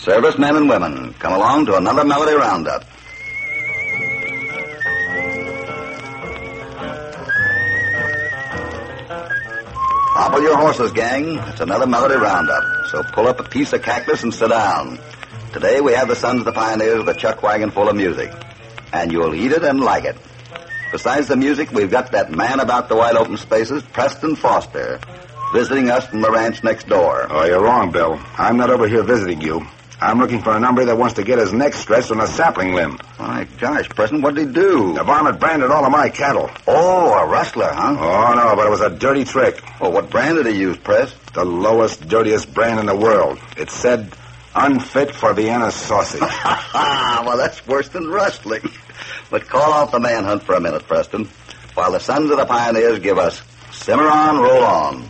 Servicemen and women, come along to another Melody Roundup. Hobble your horses, gang. It's another Melody Roundup. So pull up a piece of cactus and sit down. Today we have the Sons of the Pioneers with a chuck wagon full of music. And you'll eat it and like it. Besides the music, we've got that man about the wide open spaces, Preston Foster, visiting us from the ranch next door. Oh, you're wrong, Bill. I'm not over here visiting you. I'm looking for an hombre that wants to get his neck stretched on a sapling limb. My gosh, Preston, what did he do? The varmint branded all of my cattle. Oh, a rustler, huh? Oh, no, but it was a dirty trick. Well, what brand did he use, Press? The lowest, dirtiest brand in the world. It said, unfit for Vienna sausage. Well, that's worse than rustling. But call off the manhunt for a minute, Preston, while the Sons of the Pioneers give us Simmer On, Roll On.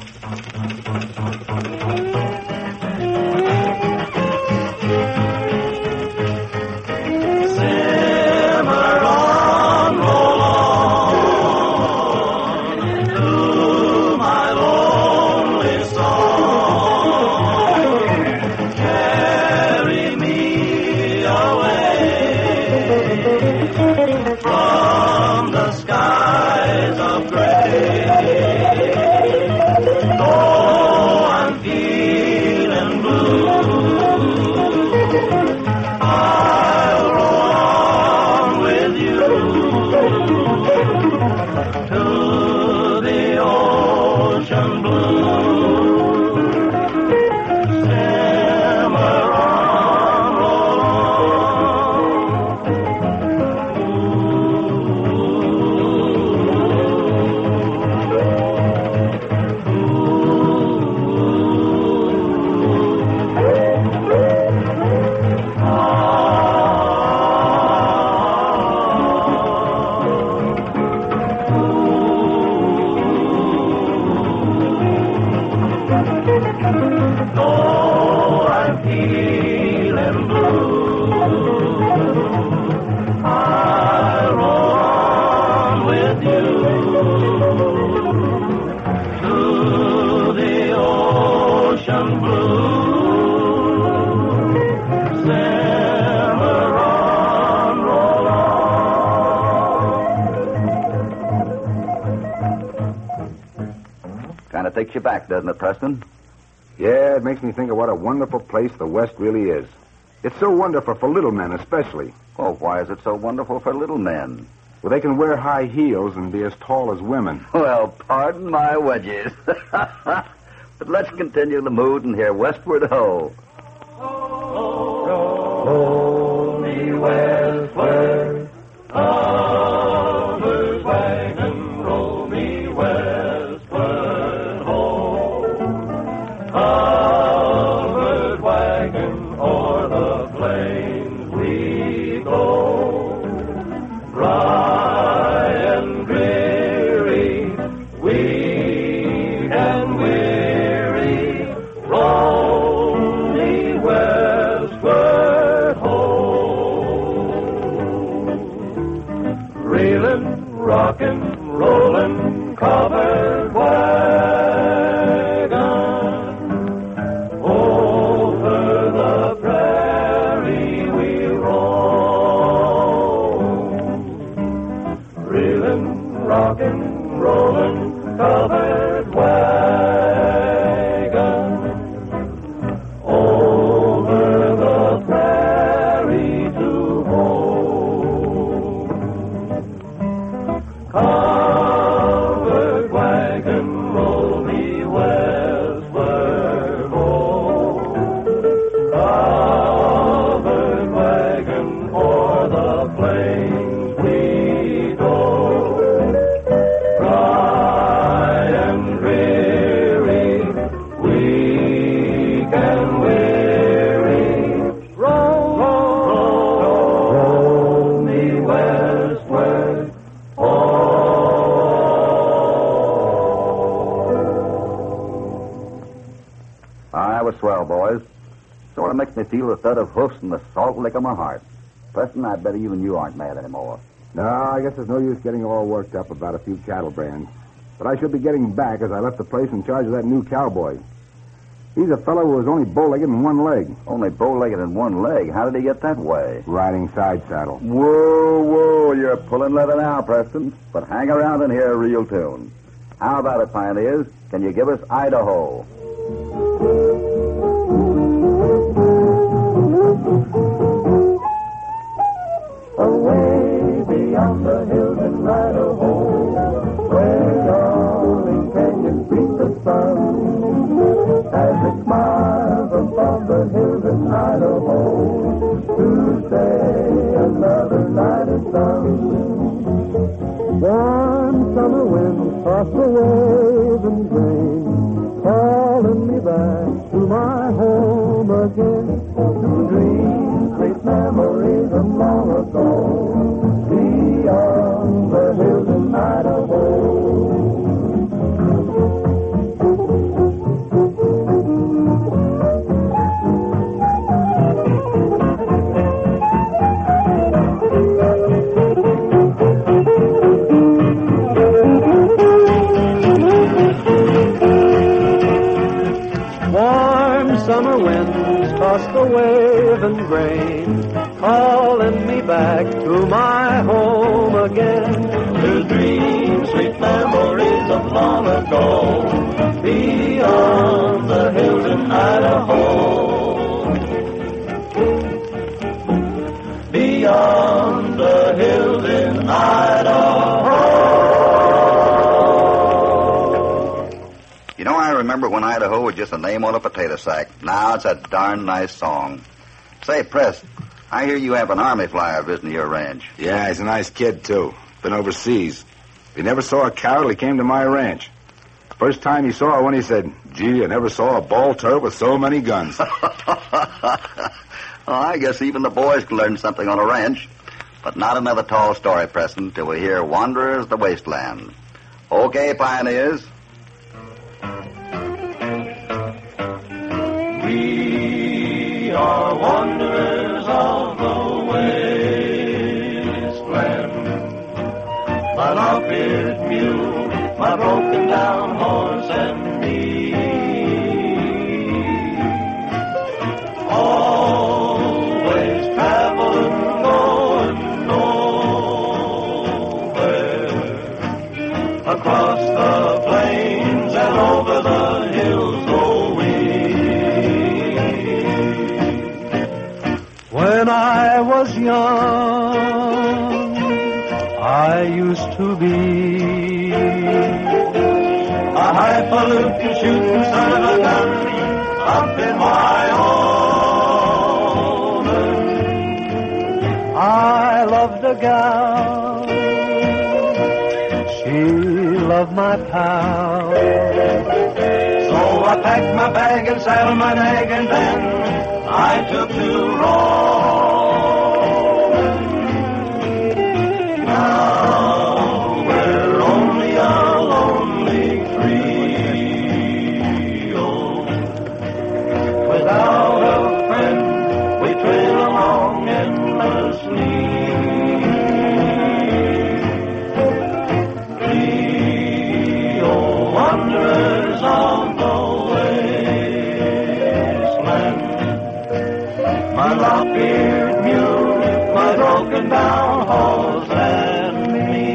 Takes you back, doesn't it, Preston? Yeah, it makes me think of what a wonderful place the West really is. It's so wonderful for little men, especially. Oh, why is it so wonderful for little men? Well, they can wear high heels and be as tall as women. Well, pardon my wedges. But let's continue the mood and hear Westward Ho. Roll me westward, lover's wagon, roll me westward. Covered wagon o'er the plains we go, dry and dreary, weak and weary, roll me westward home. Reeling, rocking, rolling, covered wagon. Rockin', rollin', covered wagon over the prairie to home. Covered wagon, roll me westward home. Covered wagon o'er the plains we go. Swell, boys. Sort of makes me feel the thud of hoofs and the salt lick of my heart. Preston, I bet even you aren't mad anymore. No, I guess there's no use getting all worked up about a few cattle brands. But I should be getting back as I left the place in charge of that new cowboy. He's a fellow who was only bow-legged in one leg. Only bow-legged in one leg. How did he get that way? Riding side saddle. Whoa, you're pulling leather now, Preston. But hang around and hear a real tune. How about it, pioneers? Can you give us Idaho? Away beyond the hills in Idaho, where yawning canyons greet the sun, as it smiles above the hills in Idaho, to say another night of sun. Warm summer winds toss the waves and grain, calling me back to my home again, to dreams, sweet memories of long ago, beyond the hills in Idaho. Summer winds toss the wave and grain, calling me back to my home again, to dreams, sweet memories of long ago, beyond the hills in Idaho, beyond the hills in Idaho. You know, I remember when Idaho was just a name on a potato sack. Now it's a darn nice song. Say, Press, I hear you have an Army flyer visiting your ranch. Yeah, he's a nice kid, too. Been overseas. If he never saw a cow till he came to my ranch. First time he saw one, he said, "Gee, I never saw a ball turret with so many guns." Well, I guess even the boys can learn something on a ranch. But not another tall story, Preston, till we hear Wanderers of the Wasteland. Okay, pioneers. We are wanderers of the wasteland. My lop-eared mule, my broken down horse, and me. Always traveling, going nowhere. Across the plains and over the hills go we. When I was young, I used to be a highfalutin shooting son of a gun up in Wyoming. I loved a gal, she loved my pal. So I packed my bag and saddled my nag, and then I took to rolling. Now we're only a lonely trio. Without a friend, we trail along endlessly. Trio wanderers of the wasteland. My lop-eared mule, my broken down horse, and me.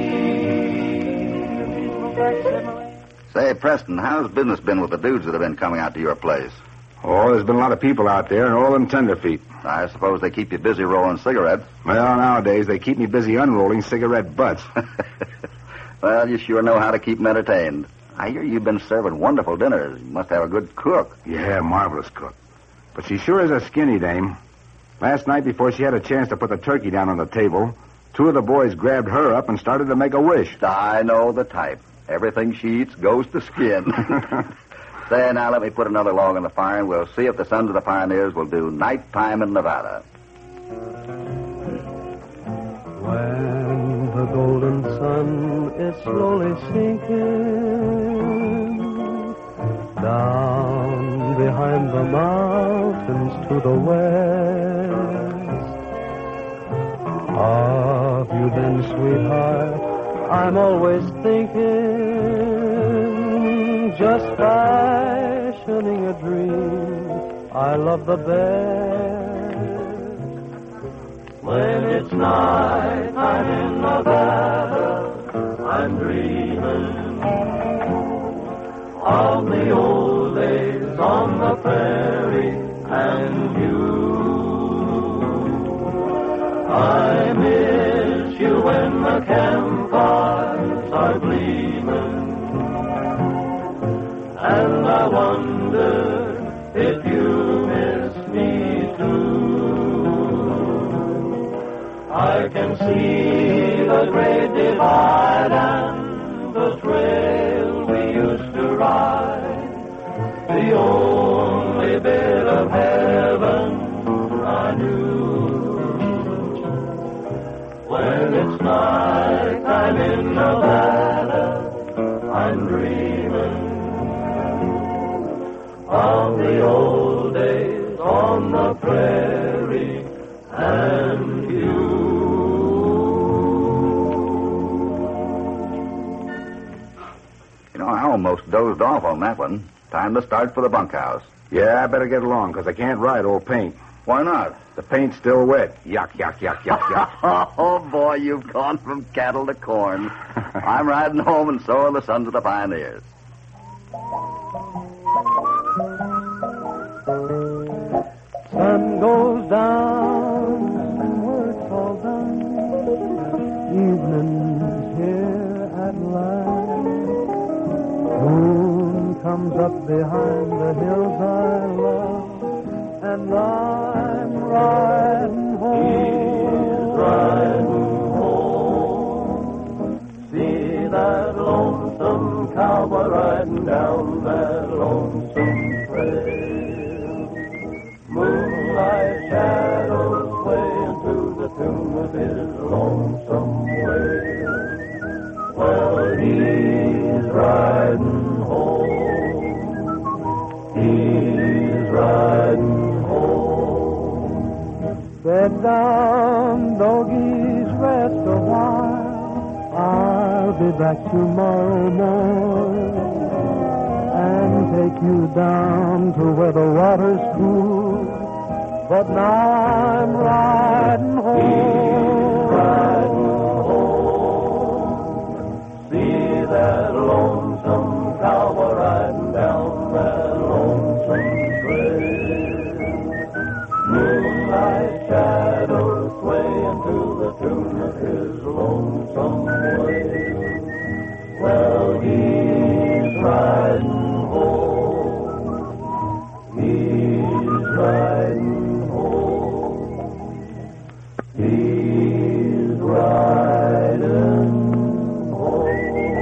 Say, Preston, how's business been with the dudes that have been coming out to your place? Oh, there's been a lot of people out there, and all them tenderfeet. I suppose they keep you busy rolling cigarettes. Well, nowadays, they keep me busy unrolling cigarette butts. Well, you sure know how to keep them entertained. I hear you've been serving wonderful dinners. You must have a good cook. Yeah, marvelous cook. But she sure is a skinny dame. Last night, before she had a chance to put the turkey down on the table, two of the boys grabbed her up and started to make a wish. I know the type. Everything she eats goes to skin. Say, now let me put another log on the fire, and we'll see if the Sons of the Pioneers will do Nighttime in Nevada. When the golden sun is slowly sinking down behind the mountains to the west, of you then, sweetheart, I'm always thinking. Just fashioning a dream I love the best. When it's night, I'm in Nevada, I'm dreaming of the old days on the prairie and you. I miss you when the campfires are gleaming, and I wonder if you miss me too. I can see the great divide and the trail we used to ride, the only bit of heaven I knew. When it's night, I'm in Nevada, I'm dreaming of the old days on the prairie and you. You know, I almost dozed off on that one. Time to start for the bunkhouse. Yeah, I better get along, because I can't ride old paint. Why not? The paint's still wet. Yuck, yuck, yuck, yuck, yuck. Oh, boy, you've gone from cattle to corn. I'm riding home, and so are the Sons of the Pioneers. Sun goes down, and work's all done. Evening's here at last. Moon comes up behind the hills I love, and I'm riding home. He's riding home. See that lonesome cowboy riding down that lonesome trail. Moonlight shadows sway into the tune of his lonesome wail. Well, he's riding home. He's riding home. Bed down, doggies, rest a while. I'll be back tomorrow morning and take you down to where the water's cool. But now I'm riding home. Riding home. See that lonesome cowboy riding down that lonesome trail. Moonlight shadows sway into the tune of his lonesome wail. Well, he's riding home. He's riding home. He's riding home.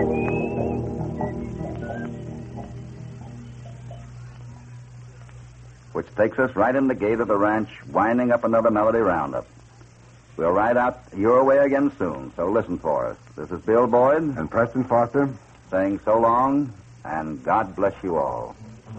Which takes us right in the gate of the ranch, winding up another melody roundup. We'll ride out your way again soon, so listen for us. This is Bill Boyd And Preston Foster? saying so long, and God bless you all.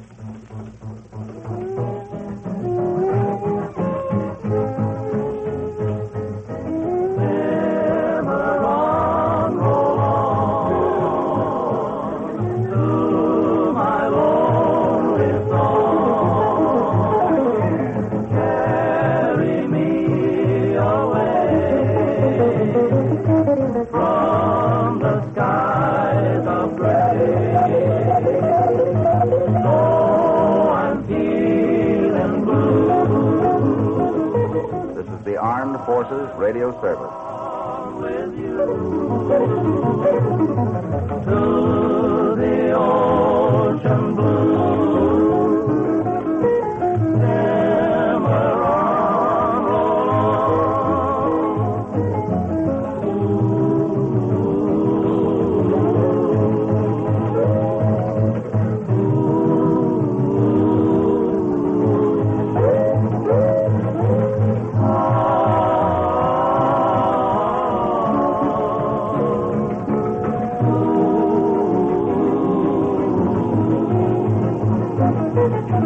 Armed Forces Radio Service. With you to the ocean blue. Cimarron, roll on.